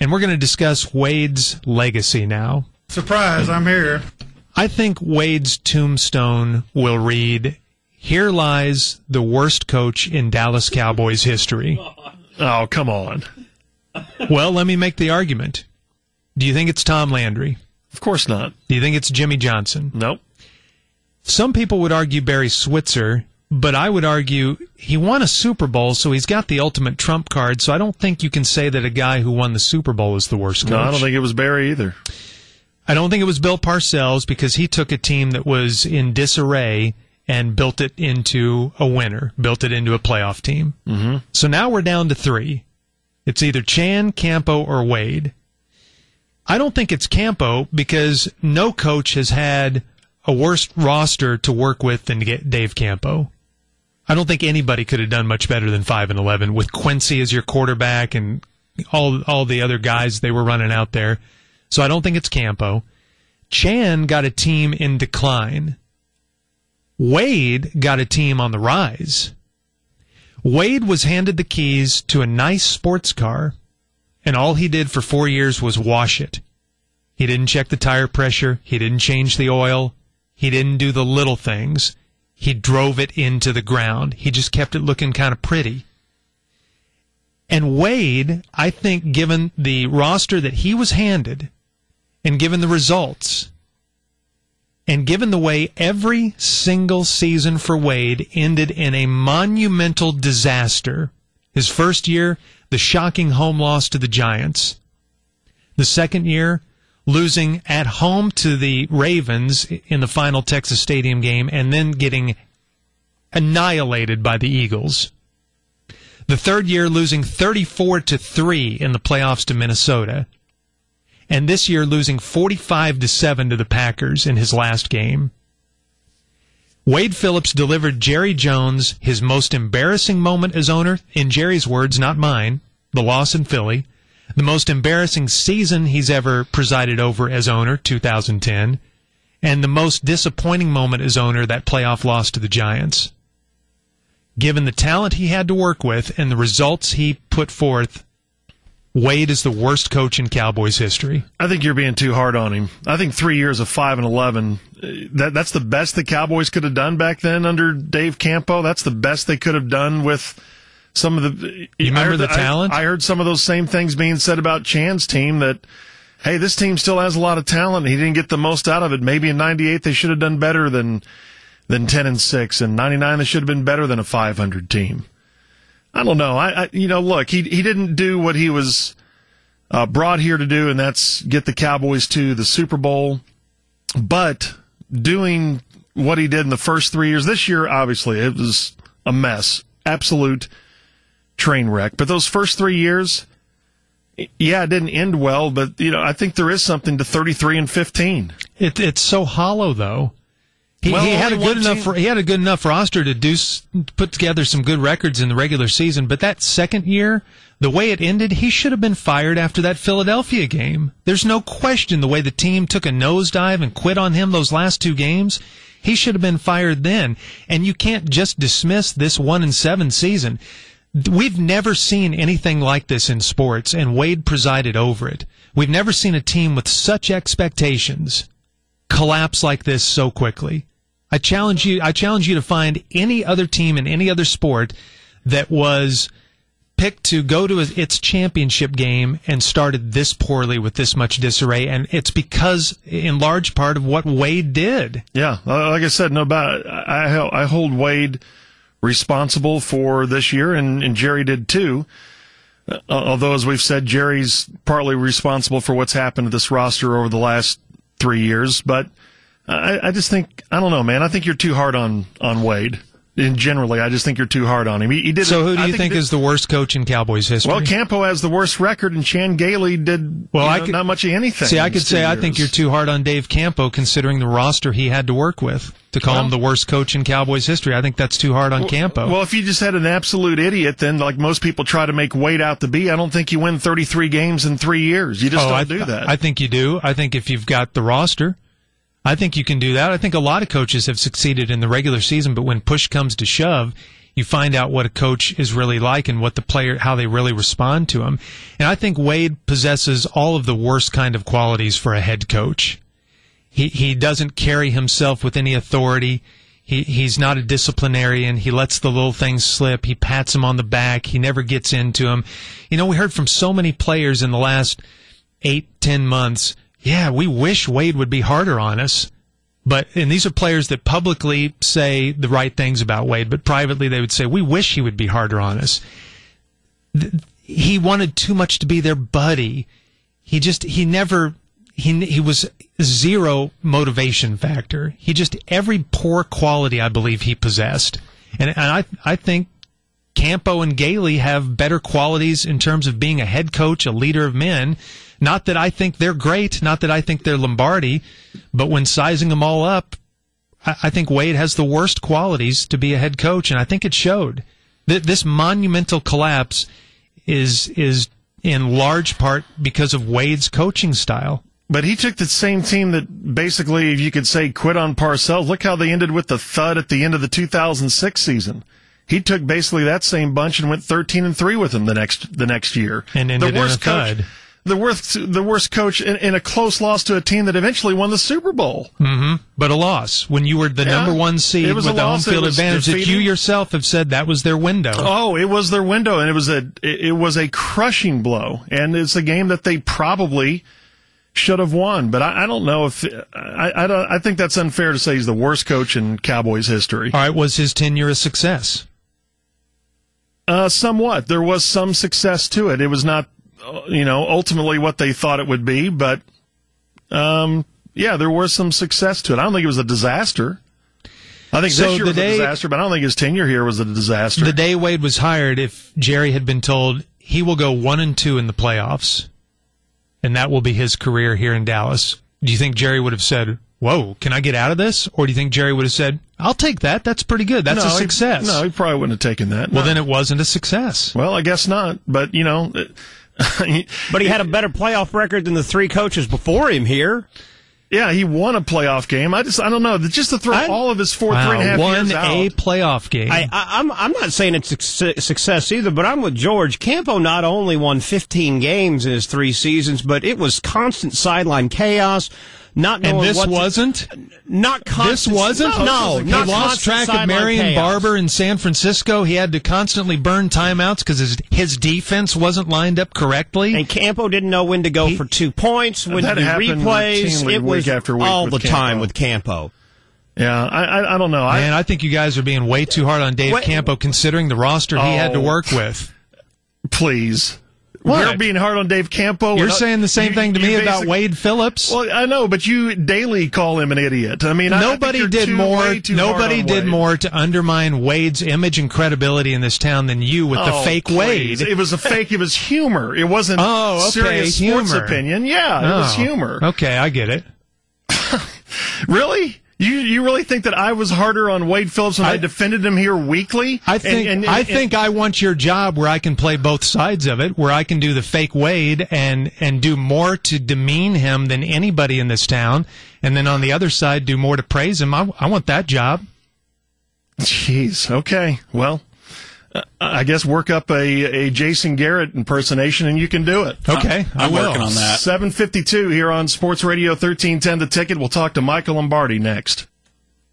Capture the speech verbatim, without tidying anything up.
and we're going to discuss Wade's legacy now. Surprise, I'm here. I think Wade's tombstone will read, "Here lies the worst coach in Dallas Cowboys history." Oh, come on. Well, let me make the argument. Do you think it's Tom Landry? Of course not. Do you think it's Jimmy Johnson? Nope. Some people would argue Barry Switzer, but I would argue he won a Super Bowl, so he's got the ultimate trump card, so I don't think you can say that a guy who won the Super Bowl is the worst coach. No, I don't think it was Barry either. I don't think it was Bill Parcells, because he took a team that was in disarray and built it into a winner, built it into a playoff team. Mm-hmm. So now we're down to three. It's either Chan, Campo, or Wade. I don't think it's Campo, because no coach has had a worse roster to work with than Dave Campo. I don't think anybody could have done much better than five and eleven with Quincy as your quarterback and all all the other guys they were running out there. So I don't think it's Campo. Chan got a team in decline. Wade got a team on the rise. Wade was handed the keys to a nice sports car, and all he did for four years was wash it. He didn't check the tire pressure. He didn't change the oil. He didn't do the little things. He drove it into the ground. He just kept it looking kind of pretty. And Wade, I think, given the roster that he was handed, and given the results, and given the way every single season for Wade ended in a monumental disaster, his first year, the shocking home loss to the Giants. The second year, losing at home to the Ravens in the final Texas Stadium game, and then getting annihilated by the Eagles. The third year, losing thirty-four to three in the playoffs to Minnesota. And this year, losing forty-five to seven to the Packers in his last game. Wade Phillips delivered Jerry Jones his most embarrassing moment as owner, in Jerry's words, not mine, the loss in Philly. The most embarrassing season he's ever presided over as owner, two thousand ten. And the most disappointing moment as owner, that playoff loss to the Giants. Given the talent he had to work with and the results he put forth, Wade is the worst coach in Cowboys history. I think you're being too hard on him. I think three years of five and eleven, that that's the best the Cowboys could have done back then under Dave Campo. That's the best they could have done with some of the. You remember the I, talent? I, I heard some of those same things being said about Chan's team. That hey, this team still has a lot of talent. He didn't get the most out of it. Maybe in ninety-eight they should have done better than than ten and six. In ninety-nine they should have been better than a five hundred team. I don't know. I, I you know, look, he he didn't do what he was uh, brought here to do, and that's get the Cowboys to the Super Bowl. But doing what he did in the first three years, this year, obviously, it was a mess, absolute train wreck. But those first three years, yeah, it didn't end well. But you know, I think there is something to thirty-three and fifteen. It, it's so hollow, though. He, well, he had a good enough team. for, he had a good enough roster to do put together some good records in the regular season, but that second year, the way it ended, he should have been fired after that Philadelphia game. There's no question the way the team took a nosedive and quit on him those last two games, he should have been fired then. And you can't just dismiss this one and seven season. We've never seen anything like this in sports, and Wade presided over it. We've never seen a team with such expectations collapse like this so quickly. I challenge you, I challenge you to find any other team in any other sport that was picked to go to its championship game and started this poorly with this much disarray, and it's because, in large part, of what Wade did. Yeah, like I said, no doubt. I, I hold Wade responsible for this year, and, and Jerry did too. Uh, although, as we've said, Jerry's partly responsible for what's happened to this roster over the last three years, but I, I just think, I don't know, man. I think you're too hard on, on Wade. And generally, I just think you're too hard on him. He, he did. So who do I you think, think is the worst coach in Cowboys history? Well, Campo has the worst record, and Chan Gailey did well, you I know, could, not much of anything. See, I could say years. I think you're too hard on Dave Campo, considering the roster he had to work with to call well, him the worst coach in Cowboys history. I think that's too hard on well, Campo. Well, if you just had an absolute idiot, then like most people try to make Wade out to be, I don't think you win thirty-three games in three years. You just oh, don't I, do that. I think you do. I think if you've got the roster, I think you can do that. I think a lot of coaches have succeeded in the regular season, but when push comes to shove, You find out what a coach is really like and what the player, how they really respond to him. And I think Wade possesses all of the worst kind of qualities for a head coach. He he doesn't carry himself with any authority. He he's not a disciplinarian. He lets the little things slip. He pats him on the back. He never gets into him. You know, we heard from so many players in the last eight, ten months, yeah, we wish Wade would be harder on us. But, and these are players that publicly say the right things about Wade, but privately they would say, we wish he would be harder on us. He wanted too much to be their buddy. He just, he never, he, he was zero motivation factor. He just, every poor quality I believe he possessed. And, and I, I think Campo and Gailey have better qualities in terms of being a head coach, a leader of men. Not that I think they're great, not that I think they're Lombardi, but when sizing them all up, I, I think Wade has the worst qualities to be a head coach, and I think it showed. Th- this monumental collapse is is in large part because of Wade's coaching style. But he took the same team that basically, if you could say, quit on Parcells. Look how they ended with the thud at the end of the two thousand six season. He took basically that same bunch and went thirteen and three with them the next the next year. And ended the worst in a thud. Coach, the worst the worst coach in, in a close loss to a team that eventually won the Super Bowl. Mm-hmm. But a loss when you were the yeah, number one seed with the home field advantage that you yourself have said that was their window. Oh, it was their window, and it was a it was a crushing blow, and it's a game that they probably should have won. But I, I don't know if I I, don't, I think that's unfair to say he's the worst coach in Cowboys history. All right, was his tenure a success? Uh, somewhat. There was some success to it. It was not, you know, ultimately what they thought it would be, but, um, yeah, there was some success to it. I don't think it was a disaster. I think so this year was day, a disaster, but I don't think his tenure here was a disaster. The day Wade was hired, if Jerry had been told he will go one and two in the playoffs, and that will be his career here in Dallas, do you think Jerry would have said, whoa, can I get out of this? Or do you think Jerry would have said, I'll take that. That's pretty good. That's no, a success. He, no, he probably wouldn't have taken that. Well, no. then it wasn't a success. Well, I guess not. But, you know. But he had a better playoff record than the three coaches before him here. Yeah, he won a playoff game. I just, I don't know. Just to throw I, all of his four, wow, three and a half years out. Won a playoff game. I, I, I'm, I'm not saying it's a success either, but I'm with George. Campo not only won fifteen games in his three seasons, but it was constant sideline chaos. Not knowing and this what wasn't? To, not constant. This wasn't? No, no he not lost track of Marion chaos. Barber in San Francisco. He had to constantly burn timeouts because his, his defense wasn't lined up correctly. And Campo didn't know when to go he, for two points, when to do replays. It was after week all the Campo. time with Campo. Yeah, I, I, I don't know. Man, I, I think you guys are being way too hard on Dave Wait, Campo considering the roster he oh, had to work with. Please. What? We're being hard on Dave Campo. You're saying the same you, thing to me about Wade Phillips. Well, I know, but you daily call him an idiot. I mean, nobody I did too, more. Too nobody did Wade. more to undermine Wade's image and credibility in this town than you with oh, the fake please. Wade. It was a fake. It was humor. It wasn't oh, okay. serious sports humor. opinion. Yeah, it oh, was humor. Okay, I get it. Really? You you really think that I was harder on Wade Phillips when I, I defended him here weekly? I think and, and, and, I think I want your job where I can play both sides of it, where I can do the fake Wade and and do more to demean him than anybody in this town, and then on the other side do more to praise him. I, I want that job. Jeez. Okay. Well, uh, I guess work up a, a Jason Garrett impersonation and you can do it. Okay. I'm, I'm I will. working on that. seven fifty-two here on Sports Radio thirteen ten The Ticket. We'll talk to Michael Lombardi next.